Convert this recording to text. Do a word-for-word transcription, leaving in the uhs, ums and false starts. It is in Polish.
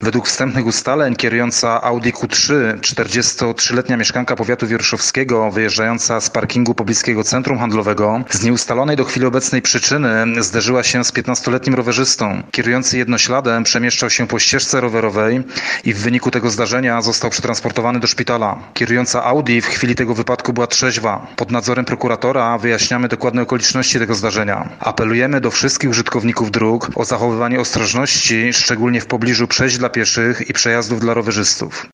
Według wstępnych ustaleń kierująca Audi Q trzy, czterdziestotrzyletnia mieszkanka powiatu wieruszowskiego, wyjeżdżająca z parkingu pobliskiego centrum handlowego, z nieustalonej do chwili obecnej przyczyny zderzyła się z piętnastoletnim rowerzystą. Kierujący jednośladem przemieszczał się po ścieżce rowerowej i w wyniku tego zdarzenia został przetransportowany do szpitala. Kierująca Audi w chwili tego wypadku była trzeźwa. Pod nadzorem prokuratora wyjaśniamy dokładne okoliczności tego zdarzenia. Apelujemy do wszystkich użytkowników dróg o zachowywanie ostrożności, szczególnie w pobliżu przejść dla pieszych i przejazdów dla rowerzystów.